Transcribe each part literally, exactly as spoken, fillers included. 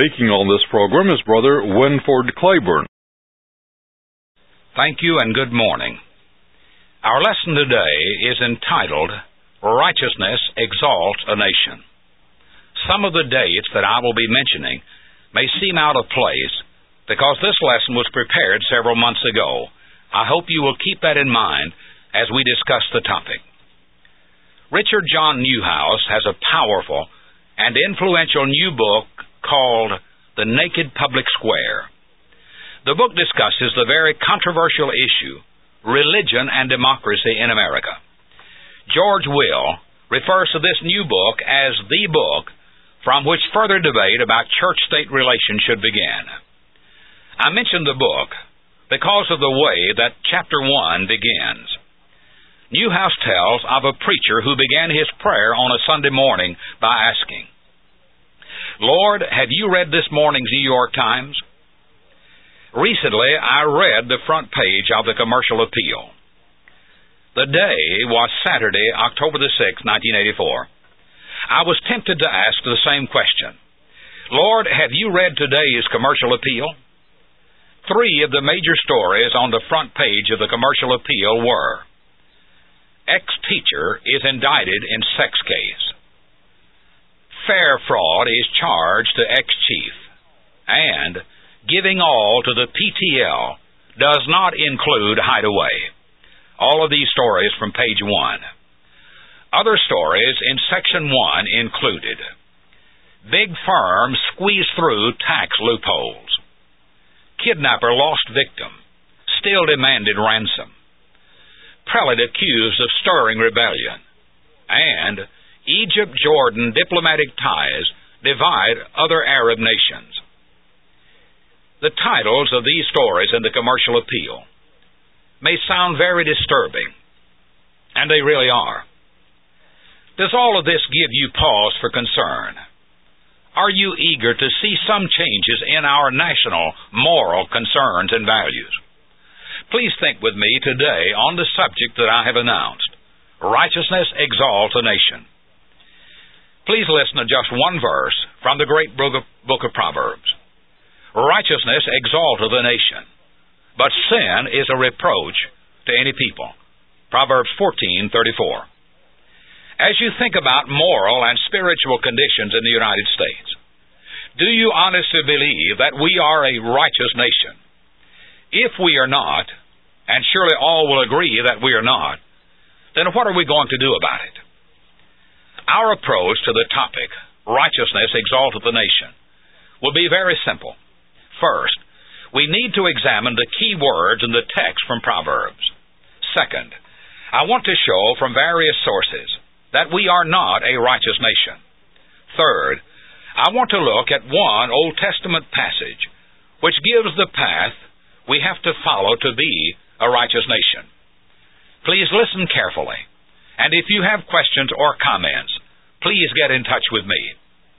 Speaking on this program is Brother Winford Claiborne. Thank you and good morning. Our lesson today is entitled, Righteousness Exalts a Nation. Some of the dates that I will be mentioning may seem out of place because this lesson was prepared several months ago. I hope you will keep that in mind as we discuss the topic. Richard John Neuhaus has a powerful and influential new book called The Naked Public Square. The book discusses the very controversial issue, religion and democracy in America. George Will refers to this new book as the book from which further debate about church-state relations should begin. I mention the book because of the way that chapter one begins. Neuhaus tells of a preacher who began his prayer on a Sunday morning by asking, "Lord, have you read this morning's New York Times?" Recently, I read the front page of the Commercial Appeal. The day was Saturday, October the sixth, nineteen eighty-four. I was tempted to ask the same question. Lord, have you read today's Commercial Appeal? Three of the major stories on the front page of the Commercial Appeal were: ex-teacher is indicted in sex case. Fare fraud is charged to ex-chief. And giving all to the P T L does not include hideaway. All of these stories from page one. Other stories in section one included: big firms squeeze through tax loopholes. Kidnapper lost victim, still demanded ransom. Prelate accused of stirring rebellion. And Egypt-Jordan diplomatic ties divide other Arab nations. The titles of these stories in the Commercial Appeal may sound very disturbing, and they really are. Does all of this give you pause for concern? Are you eager to see some changes in our national moral concerns and values? Please think with me today on the subject that I have announced. Righteousness exalts a nation. Please listen to just one verse from the great book of Proverbs. Righteousness exalteth a nation, but sin is a reproach to any people. Proverbs fourteen thirty-four. As you think about moral and spiritual conditions in the United States, do you honestly believe that we are a righteous nation? If we are not, and surely all will agree that we are not, then what are we going to do about it? Our approach to the topic, righteousness exalteth a nation, will be very simple. First, we need to examine the key words in the text from Proverbs. Second, I want to show from various sources that we are not a righteous nation. Third, I want to look at one Old Testament passage which gives the path we have to follow to be a righteous nation. Please listen carefully, and if you have questions or comments, please get in touch with me.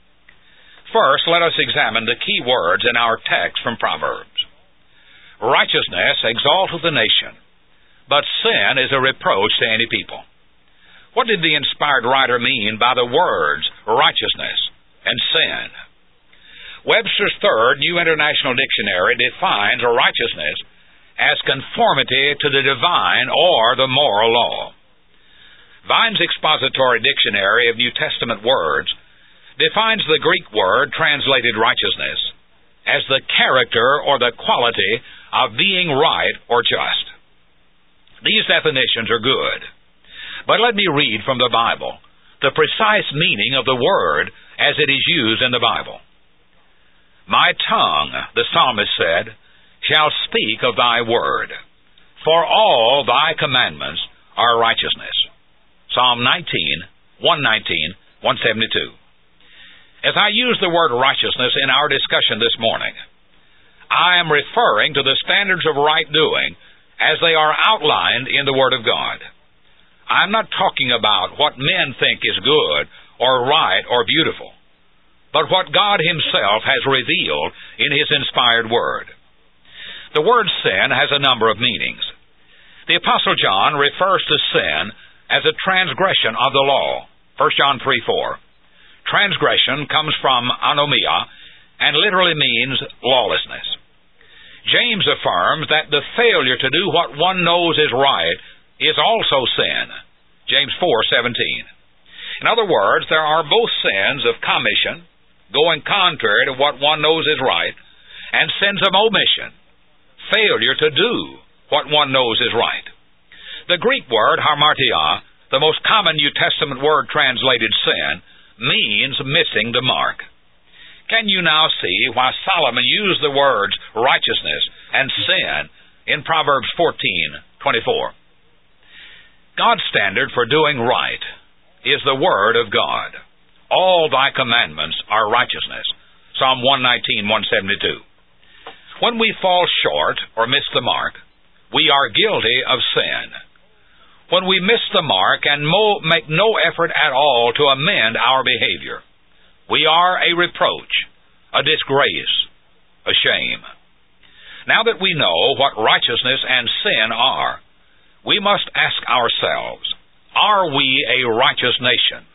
First, let us examine the key words in our text from Proverbs. Righteousness exalteth a nation, but sin is a reproach to any people. What did the inspired writer mean by the words righteousness and sin? Webster's Third New International Dictionary defines righteousness as conformity to the divine or the moral law. Vine's Expository Dictionary of New Testament Words defines the Greek word translated righteousness as the character or the quality of being right or just. These definitions are good, but let me read from the Bible the precise meaning of the word as it is used in the Bible. My tongue, the psalmist said, shall speak of thy word, for all thy commandments are righteousness. Psalm nineteen, one nineteen, one seventy-two. As I use the word righteousness in our discussion this morning, I am referring to the standards of right doing as they are outlined in the Word of God. I'm not talking about what men think is good or right or beautiful, but what God Himself has revealed in His inspired Word. The word sin has a number of meanings. The Apostle John refers to sin as a transgression of the law, First John three four. Transgression comes from anomia and literally means lawlessness. James affirms that the failure to do what one knows is right is also sin. James four seventeen. In other words, there are both sins of commission, going contrary to what one knows is right, and sins of omission, failure to do what one knows is right. The Greek word hamartia, the most common New Testament word translated sin, means missing the mark. Can you now see why Solomon used the words righteousness and sin in Proverbs fourteen twenty-four? God's standard for doing right is the Word of God. All thy commandments are righteousness. Psalm one nineteen, one seventy-two. When we fall short or miss the mark, we are guilty of sin. When we miss the mark and mo- make no effort at all to amend our behavior, we are a reproach, a disgrace, a shame. Now that we know what righteousness and sin are, we must ask ourselves, are we a righteous nation?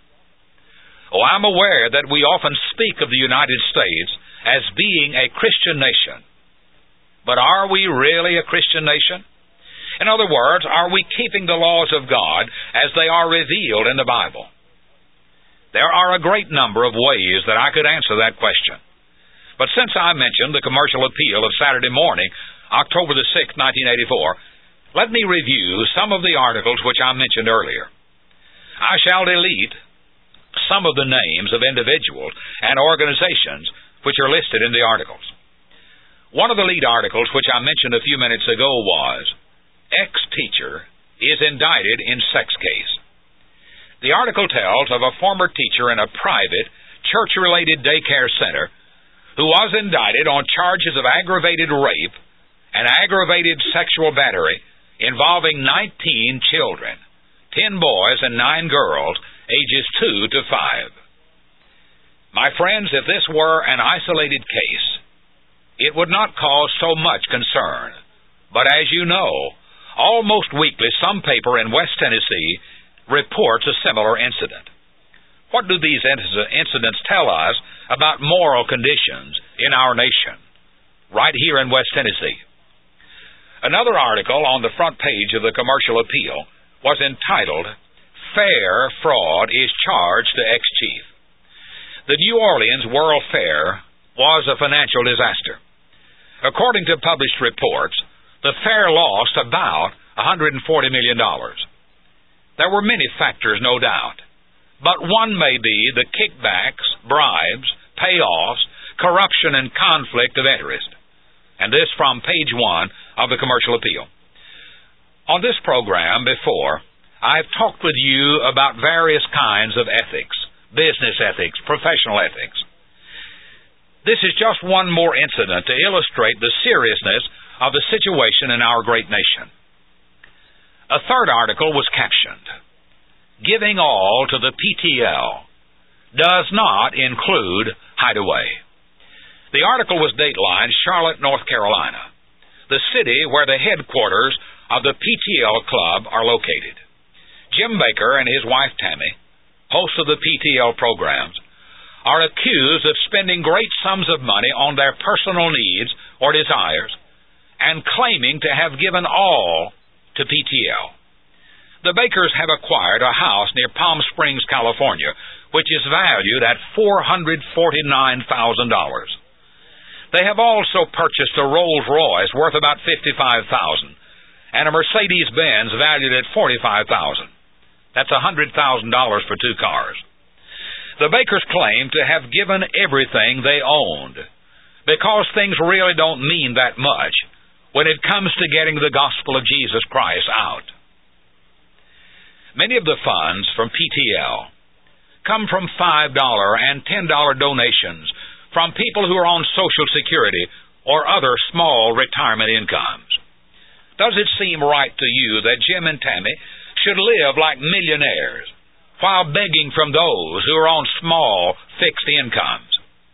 Oh, I'm aware that we often speak of the United States as being a Christian nation. But are we really a Christian nation? In other words, are we keeping the laws of God as they are revealed in the Bible? There are a great number of ways that I could answer that question. But since I mentioned the commercial appeal of Saturday morning, October the sixth, nineteen eighty-four, let me review some of the articles which I mentioned earlier. I shall delete some of the names of individuals and organizations which are listed in the articles. One of the lead articles which I mentioned a few minutes ago was, Ex-teacher is indicted in sex case. The article tells of a former teacher in a private, church-related daycare center who was indicted on charges of aggravated rape and aggravated sexual battery involving nineteen children, ten boys and nine girls, ages two to five. My friends, if this were an isolated case, it would not cause so much concern. But as you know, almost weekly some paper in West Tennessee reports a similar incident. What do these incidents tell us about moral conditions in our nation, right here in West Tennessee? Another article on the front page of the commercial appeal was entitled, Fair Fraud is Charged to Ex-Chief. The New Orleans World Fair was a financial disaster. According to published reports, the fair lost about one hundred forty million dollars. There were many factors, no doubt, but one may be the kickbacks, bribes, payoffs, corruption, and conflict of interest. And this from page one of the commercial appeal. On this program before, I've talked with you about various kinds of ethics, business ethics, professional ethics. This is just one more incident to illustrate the seriousness of the situation in our great nation. A third article was captioned, Giving All to the P T L Does Not Include Hideaway. The article was datelined Charlotte, North Carolina, the city where the headquarters of the P T L Club are located. Jim Baker and his wife Tammy, hosts of the P T L programs, are accused of spending great sums of money on their personal needs or desires and claiming to have given all to P T L. The Bakers have acquired a house near Palm Springs, California, which is valued at four hundred forty-nine thousand dollars. They have also purchased a Rolls Royce worth about fifty-five thousand dollars and a Mercedes-Benz valued at forty-five thousand dollars. That's one hundred thousand dollars for two cars. The Bakers claim to have given everything they owned because things really don't mean that much when it comes to getting the gospel of Jesus Christ out. Many of the funds from P T L come from five dollar and ten dollar donations from people who are on Social Security or other small retirement incomes. Does it seem right to you that Jim and Tammy should live like millionaires while begging from those who are on small, fixed incomes?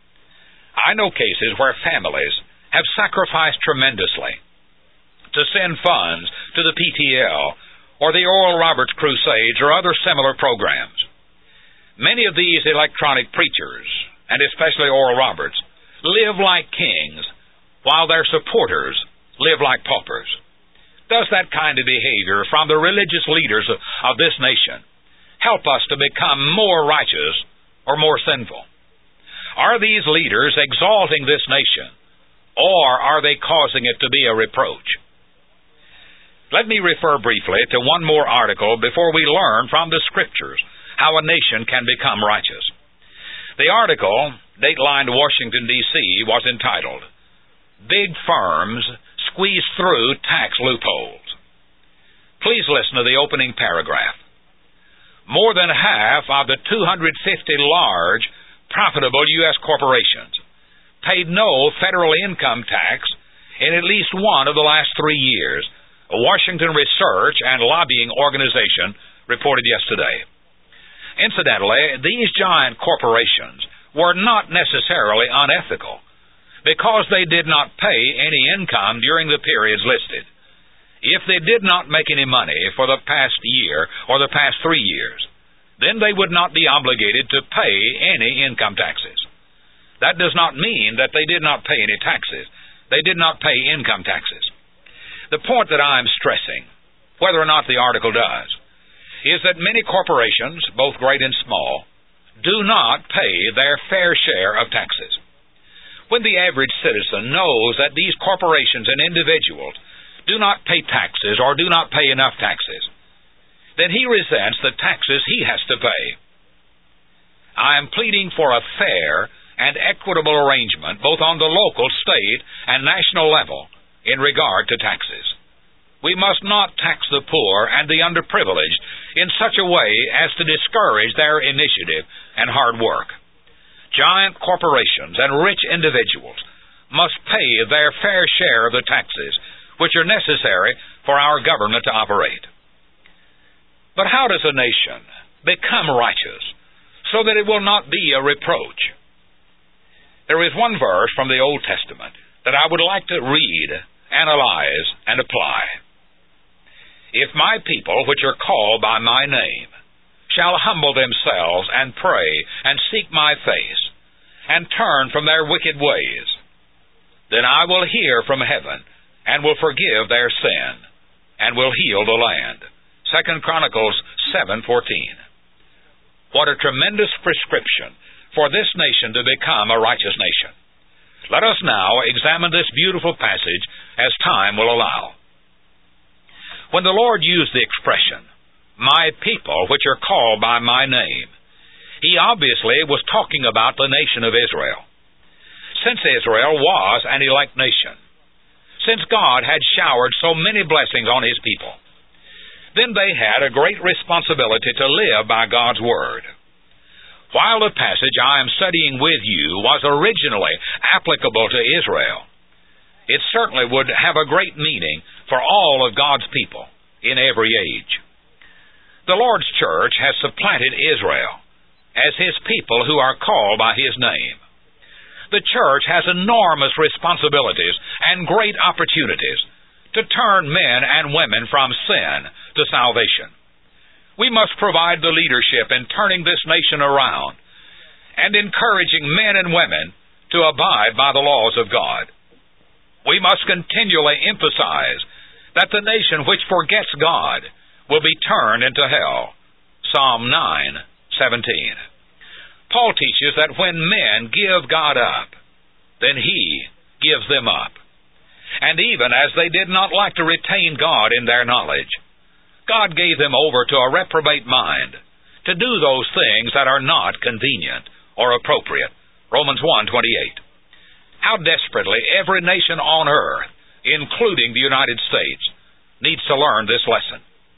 I know cases where families have sacrificed tremendously to send funds to the P T L or the Oral Roberts Crusades or other similar programs. Many of these electronic preachers, and especially Oral Roberts, live like kings, while their supporters live like paupers? Does that kind of behavior from the religious leaders of this nation help us to become more righteous or more sinful? Are these leaders exalting this nation, or are they causing it to be a reproach? Let me refer briefly to one more article before we learn from the Scriptures how a nation can become righteous. The article, datelined Washington, D C, was entitled, "Big Firms Squeeze Through Tax Loopholes." Please listen to the opening paragraph. More than half of the two hundred fifty large, profitable U S corporations paid no federal income tax in at least one of the last three years, a Washington research and lobbying organization reported yesterday. Incidentally, these giant corporations were not necessarily unethical, because they did not pay any income during the periods listed. If they did not make any money for the past year or the past three years, then they would not be obligated to pay any income taxes. That does not mean that they did not pay any taxes. They did not pay income taxes. The point that I am stressing, whether or not the article does, is that many corporations, both great and small, do not pay their fair share of taxes. When the average citizen knows that these corporations and individuals do not pay taxes or do not pay enough taxes, then he resents the taxes he has to pay. I am pleading for a fair and equitable arrangement both on the local, state, and national level in regard to taxes. We must not tax the poor and the underprivileged in such a way as to discourage their initiative and hard work. Giant corporations and rich individuals must pay their fair share of the taxes which are necessary for our government to operate. But how does a nation become righteous so that it will not be a reproach? There is one verse from the Old Testament that I would like to read, analyze, and apply. "If my people, which are called by my name, shall humble themselves and pray and seek my face and turn from their wicked ways, then I will hear from heaven and will forgive their sin and will heal the land." Second Chronicles seven fourteen. What a tremendous prescription for this nation to become a righteous nation. Let us now examine this beautiful passage as time will allow. When the Lord used the expression, "my people which are called by my name," He obviously was talking about the nation of Israel. Since Israel was an elect nation, since God had showered so many blessings on His people, then they had a great responsibility to live by God's Word. While the passage I am studying with you was originally applicable to Israel, it certainly would have a great meaning for all of God's people in every age. The Lord's church has supplanted Israel as His people who are called by His name. The church has enormous responsibilities and great opportunities to turn men and women from sin to salvation. We must provide the leadership in turning this nation around and encouraging men and women to abide by the laws of God. We must continually emphasize that the nation which forgets God will be turned into hell. Psalm nine seventeen. Paul teaches that when men give God up, then He gives them up. And even as they did not like to retain God in their knowledge, God gave them over to a reprobate mind to do those things that are not convenient or appropriate. Romans one twenty-eight. How desperately every nation on earth, including the United States, needs to learn this lesson.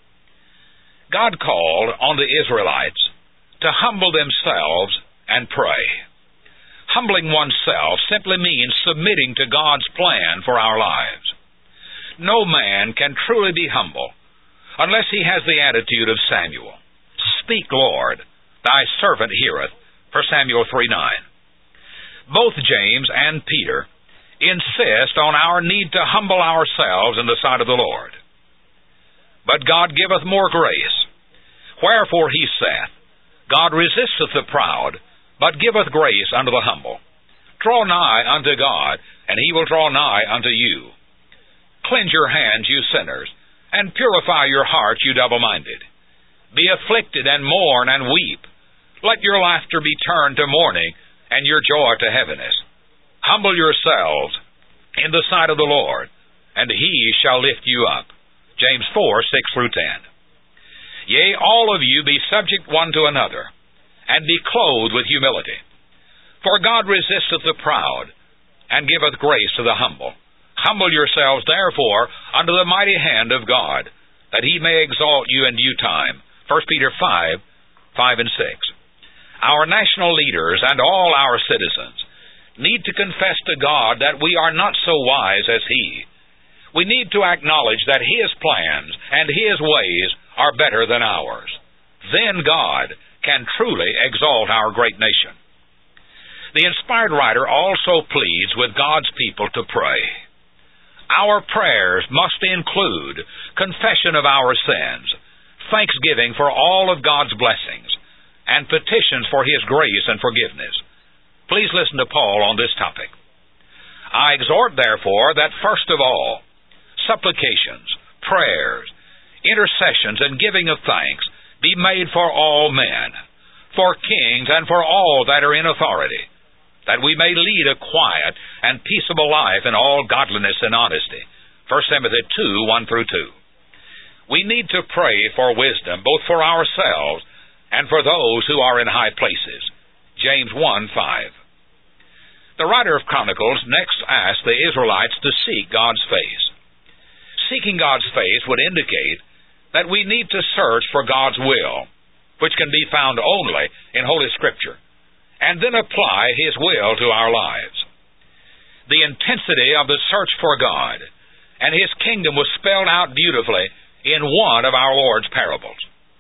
God called on the Israelites to humble themselves and pray. Humbling oneself simply means submitting to God's plan for our lives. No man can truly be humble unless he has the attitude of Samuel. "Speak, Lord, thy servant heareth," First Samuel three nine. Both James and Peter insist on our need to humble ourselves in the sight of the Lord. "But God giveth more grace. Wherefore he saith, God resisteth the proud, but giveth grace unto the humble." Draw nigh unto God, and he will draw nigh unto you. Cleanse your hands, you sinners, and purify your hearts, you double-minded. Be afflicted, and mourn, and weep. Let your laughter be turned to mourning, and your joy to heaviness. Humble yourselves in the sight of the Lord, and he shall lift you up. James four, six through ten. Yea, all of you be subject one to another, and be clothed with humility. For God resisteth the proud, and giveth grace to the humble. Humble yourselves, therefore, under the mighty hand of God, that he may exalt you in due time. First Peter five, five and six. Our national leaders and all our citizens need to confess to God that we are not so wise as he. We need to acknowledge that his plans and his ways are better than ours. Then God can truly exalt our great nation. The inspired writer also pleads with God's people to pray. Our prayers must include confession of our sins, thanksgiving for all of God's blessings, and petitions for his grace and forgiveness. Please listen to Paul on this topic. I exhort, therefore, that first of all, supplications, prayers, intercessions, and giving of thanks be made for all men, for kings, and for all that are in authority, that we may lead a quiet and peaceable life in all godliness and honesty. First Timothy two, one through two. We need to pray for wisdom, both for ourselves and for those who are in high places. James one, five. The writer of Chronicles next asked the Israelites to seek God's face. Seeking God's face would indicate that we need to search for God's will, which can be found only in Holy Scripture, and then apply his will to our lives. The intensity of the search for God and his kingdom was spelled out beautifully in one of our Lord's parables.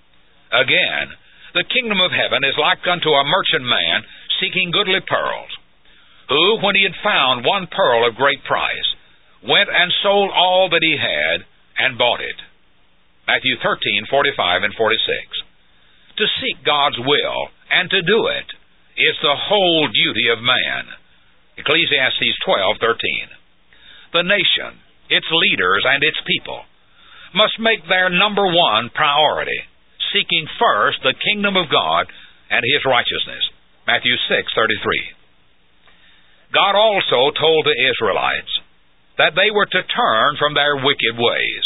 Again, the kingdom of heaven is like unto a merchant man seeking goodly pearls, who, when he had found one pearl of great price, went and sold all that he had and bought it. Matthew thirteen, forty-five and forty-six. To seek God's will and to do it is the whole duty of man. Ecclesiastes twelve, thirteen. The nation, its leaders, and its people must make their number one priority seeking first the kingdom of God and his righteousness. Matthew six, thirty-three. God also told the Israelites that they were to turn from their wicked ways.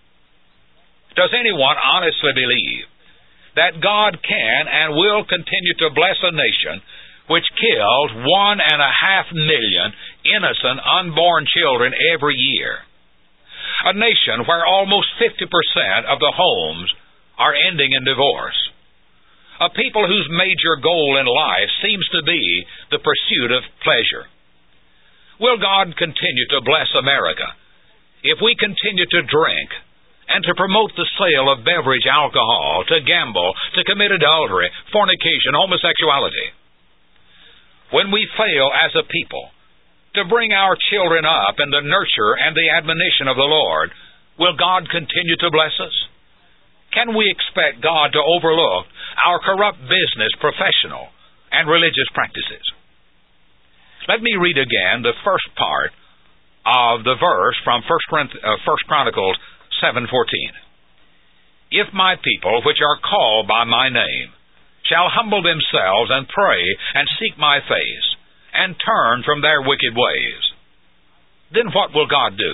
Does anyone honestly believe that God can and will continue to bless a nation which kills one and a half million innocent unborn children every year? A nation where almost fifty percent of the homes are ending in divorce. A people whose major goal in life seems to be the pursuit of pleasure. Will God continue to bless America if we continue to drink and to promote the sale of beverage alcohol, to gamble, to commit adultery, fornication, homosexuality? When we fail as a people to bring our children up in the nurture and the admonition of the Lord, will God continue to bless us? Can we expect God to overlook our corrupt business, professional, and religious practices? Let me read again the first part of the verse from First Chronicles seven fourteen. If my people, which are called by my name, shall humble themselves and pray and seek my face and turn from their wicked ways, then what will God do?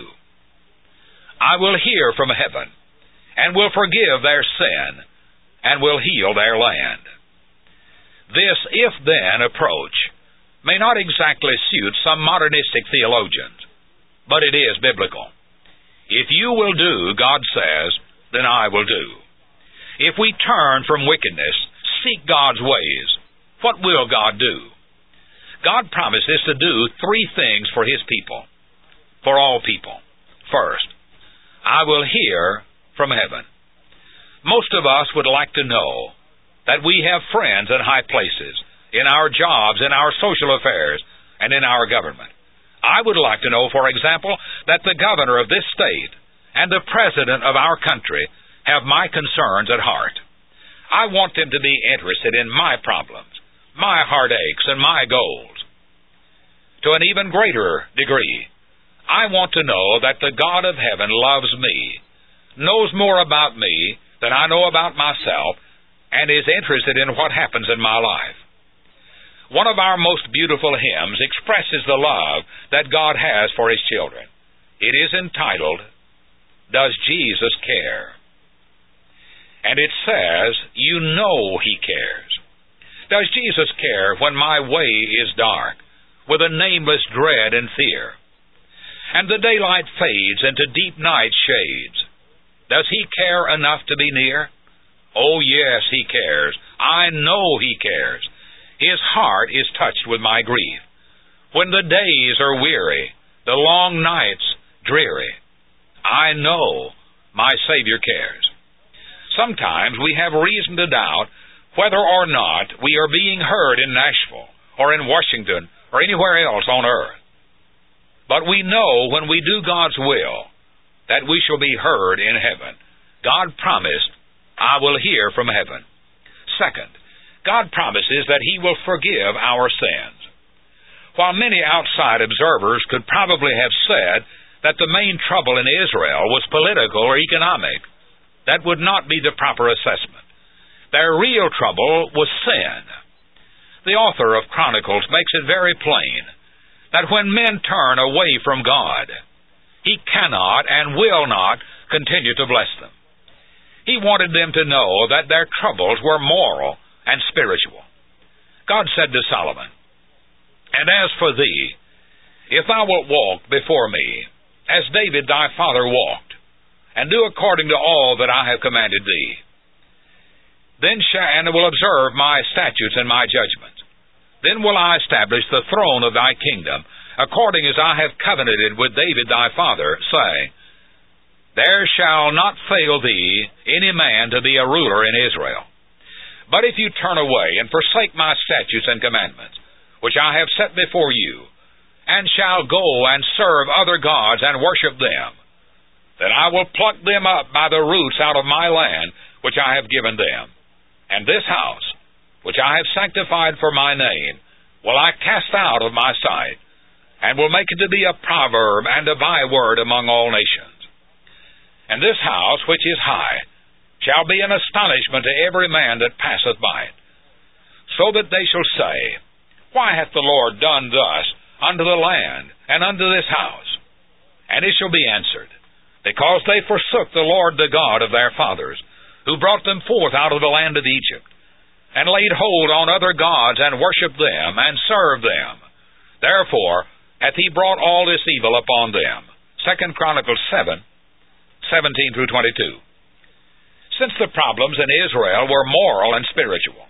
I will hear from heaven and will forgive their sin and will heal their land. This if-then approach may not exactly suit some modernistic theologians, but it is biblical. If you will do, God says, then I will do. If we turn from wickedness, seek God's ways, what will God do? God promises to do three things for his people, for all people. First, I will hear from heaven. Most of us would like to know that we have friends in high places, in our jobs, in our social affairs, and in our government. I would like to know, for example, that the governor of this state and the president of our country have my concerns at heart. I want them to be interested in my problems, my heartaches, and my goals. to an even greater degree. I want to know that the God of heaven loves me, knows more about me than I know about myself, and is interested in what happens in my life. One of our most beautiful hymns expresses the love that God has for His children. It is entitled, "Does Jesus Care?" And it says, you know He cares. Does Jesus care when my way is dark, with a nameless dread and fear, and the daylight fades into deep night shades? Does He care enough to be near? Oh yes, He cares. I know He cares. His heart is touched with my grief. When the days are weary, the long nights dreary, I know my Savior cares. Sometimes we have reason to doubt whether or not we are being heard in Nashville or in Washington or anywhere else on earth. But we know when we do God's will that we shall be heard in heaven. God promised, I will hear from heaven. Second, God promises that He will forgive our sins. While many outside observers could probably have said that the main trouble in Israel was political or economic, that would not be the proper assessment. Their real trouble was sin. The author of Chronicles makes it very plain that when men turn away from God, He cannot and will not continue to bless them. He wanted them to know that their troubles were moral and spiritual. God said to Solomon, "And as for thee, if thou wilt walk before me, as David thy father walked, and do according to all that I have commanded thee, then shall and will observe my statutes and my judgments. Then will I establish the throne of thy kingdom, according as I have covenanted with David thy father, saying, There shall not fail thee any man to be a ruler in Israel. But if you turn away and forsake my statutes and commandments, which I have set before you, and shall go and serve other gods and worship them, then I will pluck them up by the roots out of my land, which I have given them. And this house, which I have sanctified for my name, will I cast out of my sight, and will make it to be a proverb and a byword among all nations. And this house, which is high, shall be an astonishment to every man that passeth by it, so that they shall say, Why hath the Lord done thus unto the land, and unto this house? And it shall be answered, Because they forsook the Lord the God of their fathers, who brought them forth out of the land of Egypt, and laid hold on other gods, and worshipped them, and served them. Therefore hath He brought all this evil upon them. Second Chronicles seven, seventeen through twenty-two. Since the problems in Israel were moral and spiritual,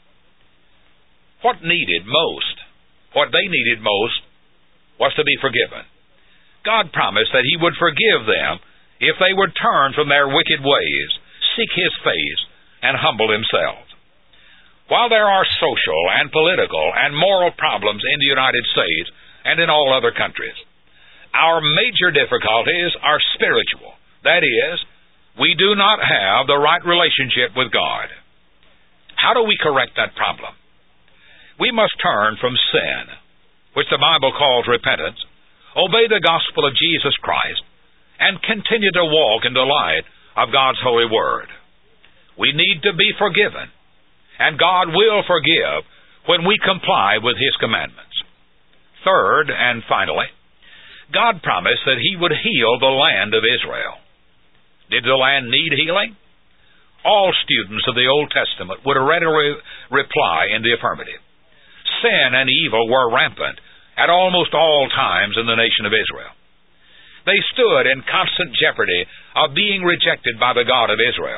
what needed most, what they needed most, was to be forgiven. God promised that He would forgive them if they would turn from their wicked ways, seek His face, and humble themselves. While there are social and political and moral problems in the United States and in all other countries, our major difficulties are spiritual. That is, we do not have the right relationship with God. How do we correct that problem? We must turn from sin, which the Bible calls repentance, obey the gospel of Jesus Christ, and continue to walk in the light of God's holy word. We need to be forgiven, and God will forgive when we comply with His commandments. Third, and finally, God promised that He would heal the land of Israel. Did the land need healing? All students of the Old Testament would readily reply in the affirmative. Sin and evil were rampant at almost all times in the nation of Israel. They stood in constant jeopardy of being rejected by the God of Israel.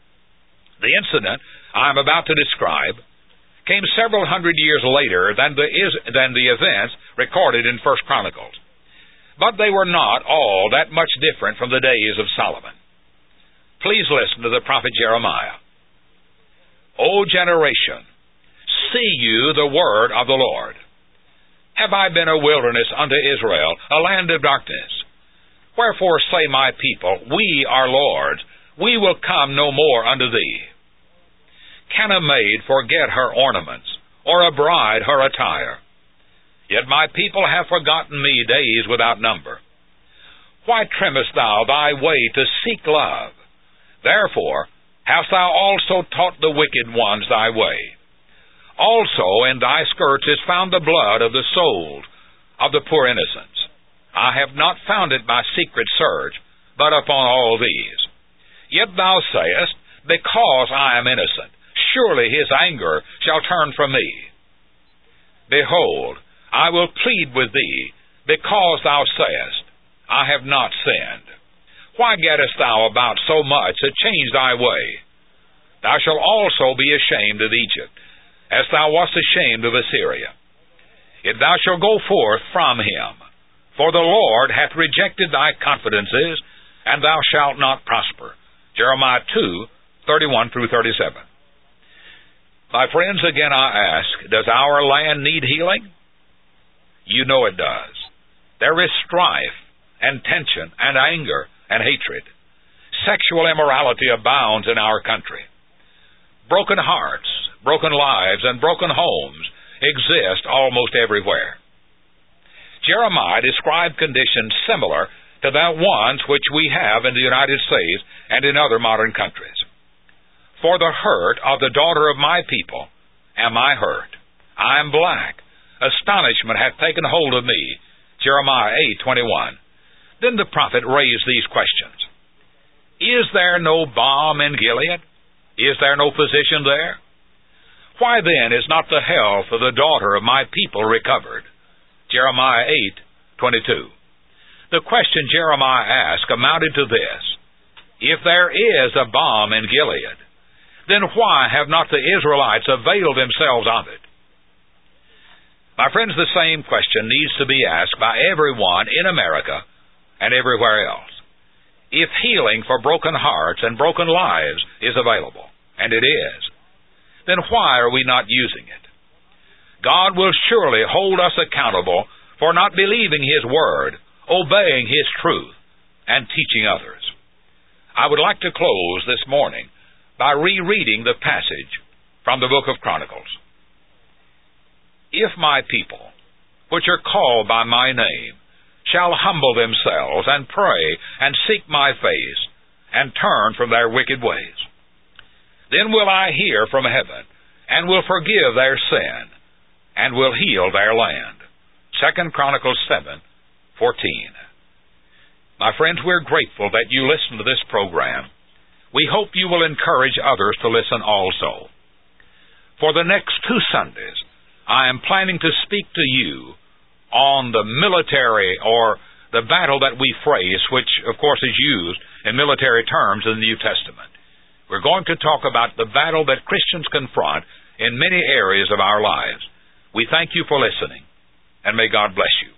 The incident I am about to describe came several hundred years later than the, than the events recorded in First Chronicles. But they were not all that much different from the days of Solomon. Please listen to the prophet Jeremiah. O generation, see you the word of the Lord. Have I been a wilderness unto Israel, a land of darkness? Wherefore say my people, We are lords, we will come no more unto thee. Can a maid forget her ornaments, or a bride her attire? Yet my people have forgotten me days without number. Why trimmest thou thy way to seek love? Therefore hast thou also taught the wicked ones thy way. Also in thy skirts is found the blood of the souls of the poor innocents. I have not found it by secret search, but upon all these. Yet thou sayest, Because I am innocent, surely his anger shall turn from me. Behold, I will plead with thee, because thou sayest, I have not sinned. Why gettest thou about so much to change thy way? Thou shalt also be ashamed of Egypt, as thou wast ashamed of Assyria. If thou shalt go forth from him, for the Lord hath rejected thy confidences, and thou shalt not prosper. Jeremiah two, thirty-one through thirty-seven. My friends, again I ask, does our land need healing? You know it does. There is strife and tension and anger and hatred. Sexual immorality abounds in our country. Broken hearts, broken lives, and broken homes exist almost everywhere. Jeremiah described conditions similar to the ones which we have in the United States and in other modern countries. For the hurt of the daughter of my people am I hurt. I am black. Astonishment hath taken hold of me. Jeremiah eight twenty-one. Then the prophet raised these questions. Is there no balm in Gilead? Is there no physician there? Why then is not the health of the daughter of my people recovered? Jeremiah eight twenty-two. The question Jeremiah asked amounted to this. If there is a balm in Gilead, then why have not the Israelites availed themselves of it? My friends, the same question needs to be asked by everyone in America and everywhere else. If healing for broken hearts and broken lives is available, and it is, then why are we not using it? God will surely hold us accountable for not believing His Word, obeying His truth, and teaching others. I would like to close this morning by rereading the passage from the book of Chronicles. If my people, which are called by my name, shall humble themselves and pray and seek my face and turn from their wicked ways, then will I hear from heaven and will forgive their sin and will heal their land. Second Chronicles seven fourteen. My friends, we're grateful that you listen to this program. We hope you will encourage others to listen also. For the next two Sundays, I am planning to speak to you on the military or the battle that we face, which of course is used in military terms in the New Testament. We're going to talk about the battle that Christians confront in many areas of our lives. We thank you for listening, and may God bless you.